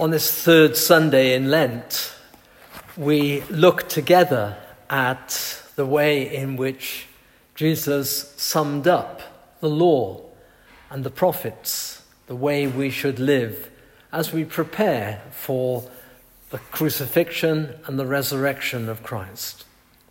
On this third Sunday in Lent, we look together at the way in which Jesus summed up the law and the prophets, the way we should live as we prepare for the crucifixion and the resurrection of Christ.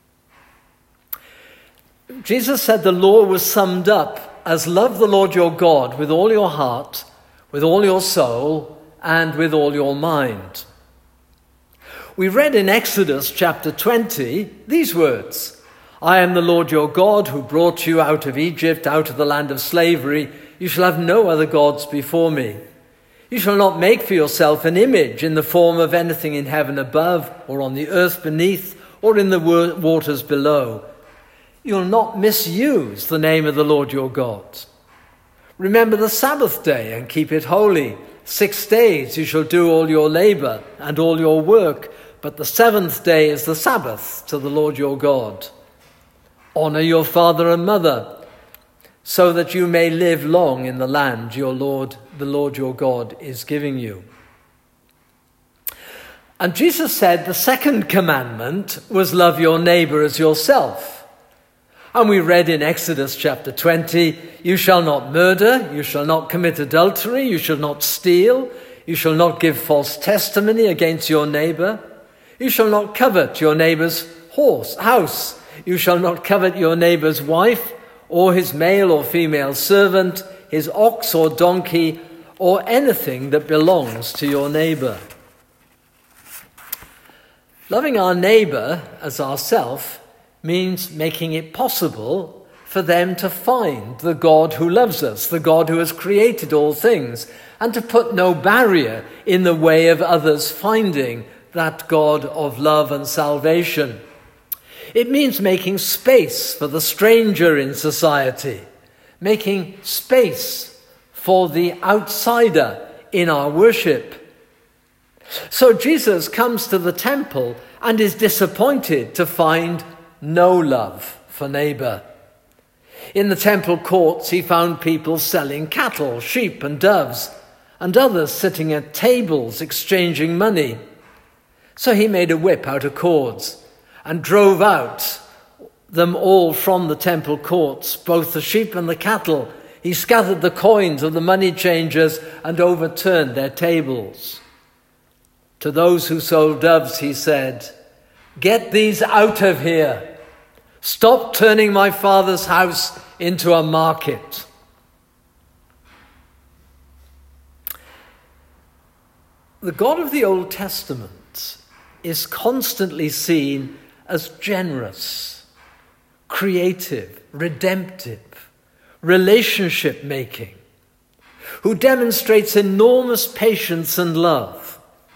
Jesus said the law was summed up as love the Lord your God with all your heart, with all your soul, and with all your mind. We read in Exodus chapter 20 these words, I am the Lord your God who brought you out of Egypt, out of the land of slavery. You shall have no other gods before me. You shall not make for yourself an image in the form of anything in heaven above, or on the earth beneath, or in the waters below. You will not misuse the name of the Lord your God. Remember the Sabbath day and keep it holy. 6 days you shall do all your labor and all your work, but the seventh day is the Sabbath to the Lord your God. Honor your father and mother, so that you may live long in the land the Lord your God is giving you. And Jesus said the second commandment was love your neighbor as yourself. And we read in Exodus chapter 20, you shall not murder, you shall not commit adultery, you shall not steal, you shall not give false testimony against your neighbor, you shall not covet your neighbor's house, you shall not covet your neighbor's wife, or his male or female servant, his ox or donkey, or anything that belongs to your neighbor. Loving our neighbor as ourself means making it possible for them to find the God who loves us, the God who has created all things, and to put no barrier in the way of others finding that God of love and salvation. It means making space for the stranger in society, making space for the outsider in our worship. So Jesus comes to the temple and is disappointed to find no love for neighbor. In the temple courts, he found people selling cattle, sheep and doves, and others sitting at tables exchanging money. So he made a whip out of cords and drove out them all from the temple courts, both the sheep and the cattle. He scattered the coins of the money changers and overturned their tables. To those who sold doves, he said, get these out of here. Stop turning my Father's house into a market. The God of the Old Testament is constantly seen as generous, creative, redemptive, relationship-making, who demonstrates enormous patience and love.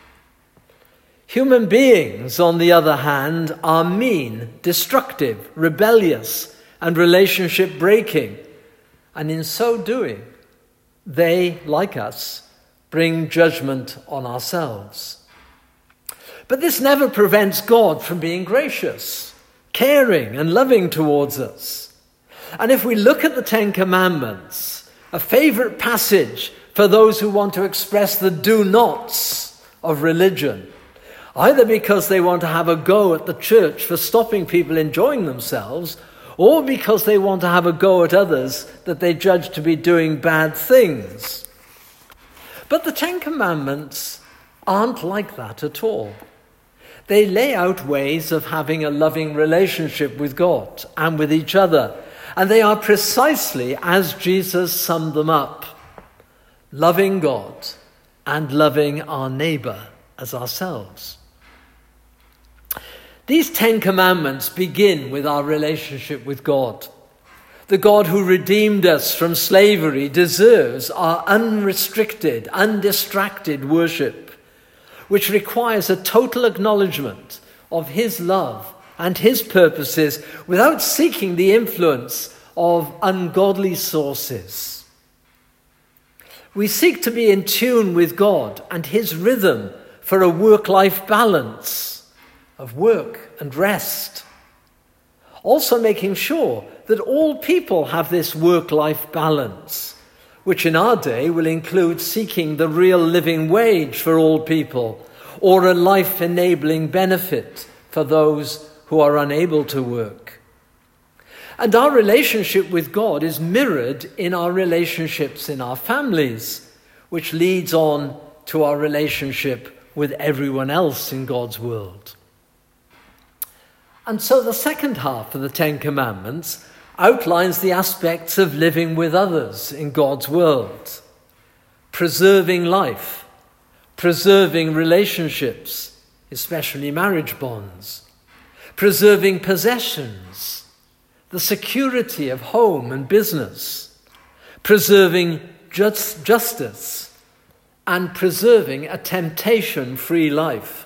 Human beings, on the other hand, are mean, destructive, rebellious, and relationship-breaking. And in so doing, they, like us, bring judgment on ourselves. But this never prevents God from being gracious, caring, and loving towards us. And if we look at the Ten Commandments, a favorite passage for those who want to express the do-nots of religion, either because they want to have a go at the church for stopping people enjoying themselves, or because they want to have a go at others that they judge to be doing bad things. But the Ten Commandments aren't like that at all. They lay out ways of having a loving relationship with God and with each other, and they are precisely as Jesus summed them up: loving God and loving our neighbor as ourselves. These 10 commandments begin with our relationship with God. The God who redeemed us from slavery deserves our unrestricted, undistracted worship, which requires a total acknowledgement of his love and his purposes without seeking the influence of ungodly sources. We seek to be in tune with God and his rhythm for a work-life balance of work and rest. Also making sure that all people have this work-life balance, which in our day will include seeking the real living wage for all people, or a life-enabling benefit for those who are unable to work. And our relationship with God is mirrored in our relationships in our families, which leads on to our relationship with everyone else in God's world. And so the second half of the Ten Commandments outlines the aspects of living with others in God's world, preserving life, preserving relationships, especially marriage bonds, preserving possessions, the security of home and business, preserving justice, and preserving a temptation-free life.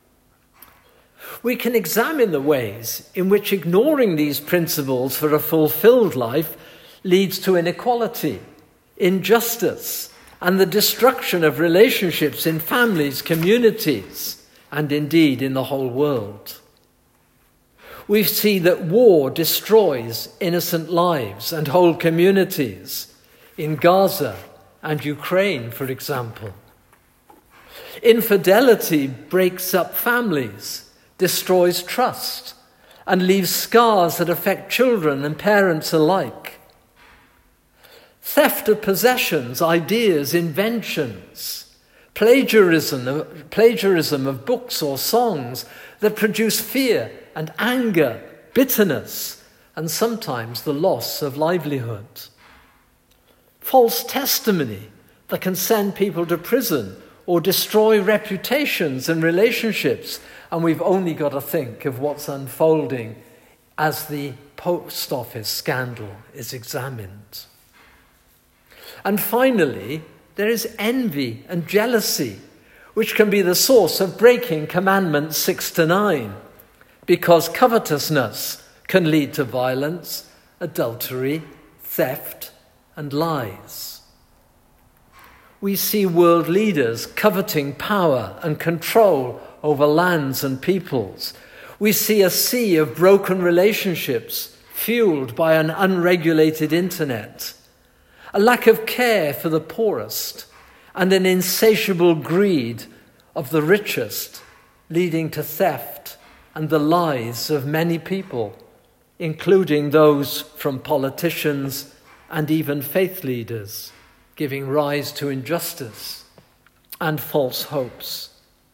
We can examine the ways in which ignoring these principles for a fulfilled life leads to inequality, injustice, and the destruction of relationships in families, communities, and indeed in the whole world. We see that war destroys innocent lives and whole communities in Gaza and Ukraine, for example. Infidelity breaks up families, destroys trust, and leaves scars that affect children and parents alike. Theft of possessions, ideas, inventions, plagiarism of books or songs that produce fear and anger, bitterness, and sometimes the loss of livelihood. False testimony that can send people to prison or destroy reputations and relationships. And we've only got to think of what's unfolding as the post office scandal is examined. And finally, there is envy and jealousy, which can be the source of breaking commandments 6 to 9, because covetousness can lead to violence, adultery, theft, and lies. We see world leaders coveting power and control over lands and peoples. We see a sea of broken relationships fueled by an unregulated internet, a lack of care for the poorest, and an insatiable greed of the richest, leading to theft and the lies of many people, including those from politicians and even faith leaders, giving rise to injustice and false hopes.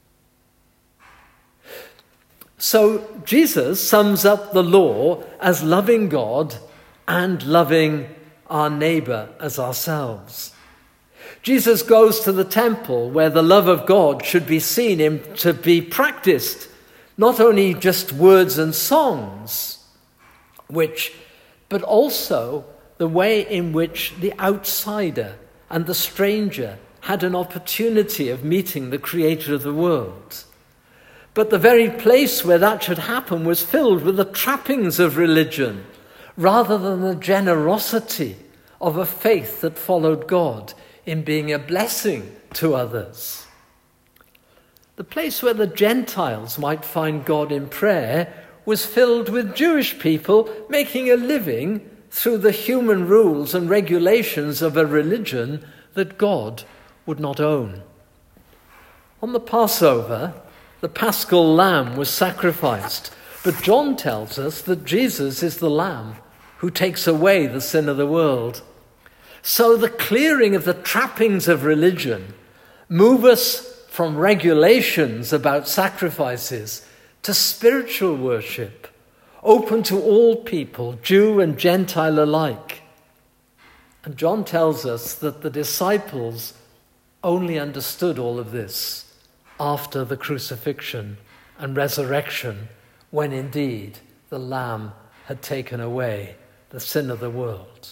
So Jesus sums up the law as loving God and loving our neighbor as ourselves. Jesus goes to the temple where the love of God should be seen to be practiced, not only just words and songs, but also the way in which the outsider and the stranger had an opportunity of meeting the creator of the world. But the very place where that should happen was filled with the trappings of religion, rather than the generosity of a faith that followed God in being a blessing to others. The place where the Gentiles might find God in prayer was filled with Jewish people making a living through the human rules and regulations of a religion that God would not own. On the Passover, the Paschal lamb was sacrificed, but John tells us that Jesus is the lamb who takes away the sin of the world. So the clearing of the trappings of religion move us from regulations about sacrifices to spiritual worship, open to all people, Jew and Gentile alike. And John tells us that the disciples only understood all of this after the crucifixion and resurrection, when indeed the Lamb had taken away the sin of the world.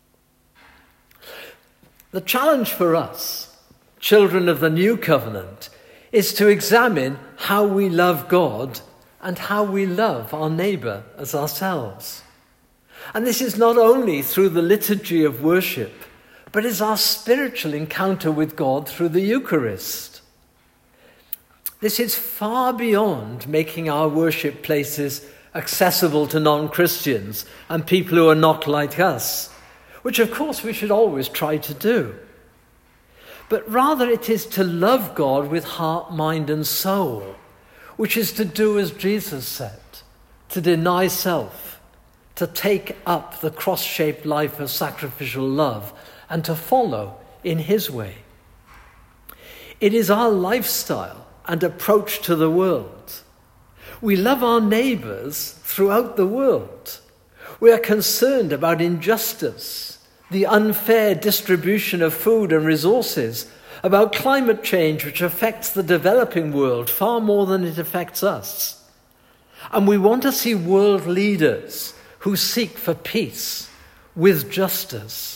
The challenge for us, children of the new covenant, is to examine how we love God and how we love our neighbour as ourselves. And this is not only through the liturgy of worship, but is our spiritual encounter with God through the Eucharist. This is far beyond making our worship places accessible to non-Christians and people who are not like us. which of course we should always try to do. But rather it is to love God with heart, mind, and soul, which is to do as Jesus said, to deny self, to take up the cross-shaped life of sacrificial love, and to follow in his way. It is our lifestyle and approach to the world. We love our neighbours throughout the world. We are concerned about injustice, the unfair distribution of food and resources, about climate change which affects the developing world far more than it affects us. And we want to see world leaders who seek for peace with justice.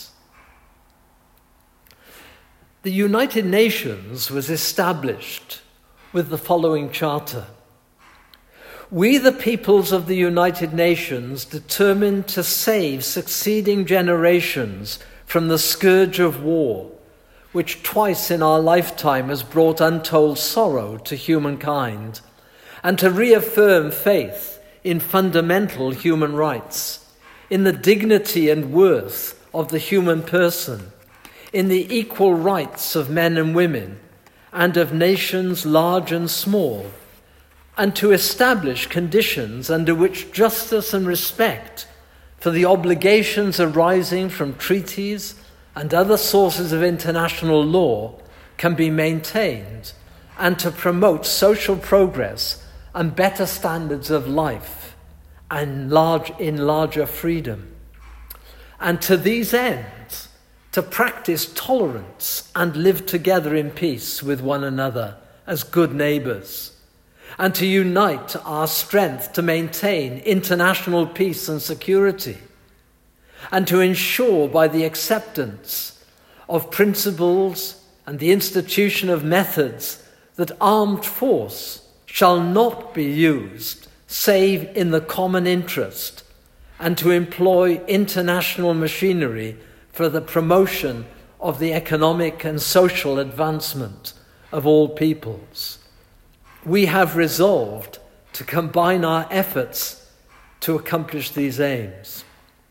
The United Nations was established with the following charter. We, the peoples of the United Nations, determined to save succeeding generations from the scourge of war, which twice in our lifetime has brought untold sorrow to humankind, and to reaffirm faith in fundamental human rights, in the dignity and worth of the human person, in the equal rights of men and women, and of nations large and small, and to establish conditions under which justice and respect for the obligations arising from treaties and other sources of international law can be maintained, and to promote social progress and better standards of life and in larger freedom. And to these ends, to practice tolerance and live together in peace with one another as good neighbours, and to unite our strength to maintain international peace and security, and to ensure by the acceptance of principles and the institution of methods that armed force shall not be used save in the common interest, and to employ international machinery for the promotion of the economic and social advancement of all peoples. We have resolved to combine our efforts to accomplish these aims.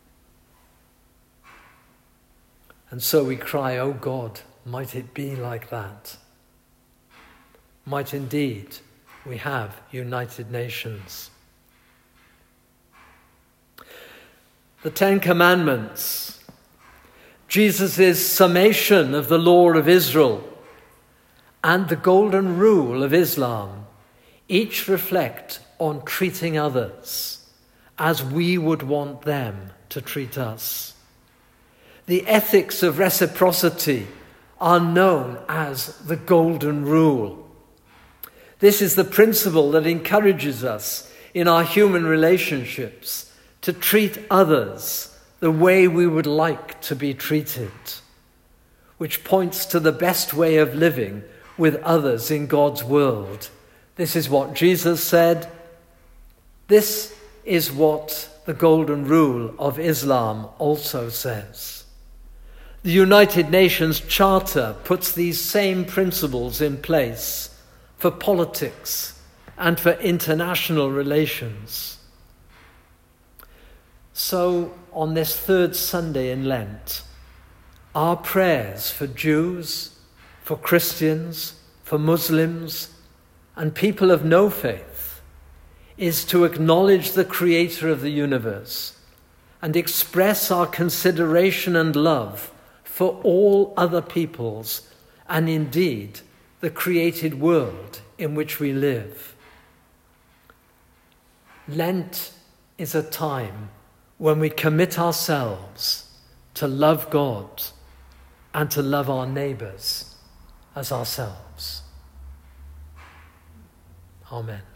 And so we cry, "O God, might it be like that." Might indeed we have United Nations. The Ten Commandments, Jesus' summation of the law of Israel, and the golden rule of Islam, each reflect on treating others as we would want them to treat us. The ethics of reciprocity are known as the golden rule. This is the principle that encourages us in our human relationships to treat others the way we would like to be treated, which points to the best way of living with others in God's world. This is what Jesus said. This is what the golden rule of Islam also says. The United Nations Charter puts these same principles in place for politics and for international relations. So, on this third Sunday in Lent, our prayers for Jews, for Christians, for Muslims, and people of no faith is to acknowledge the Creator of the universe and express our consideration and love for all other peoples and indeed the created world in which we live. Lent is a time when we commit ourselves to love God and to love our neighbours as ourselves. Amen.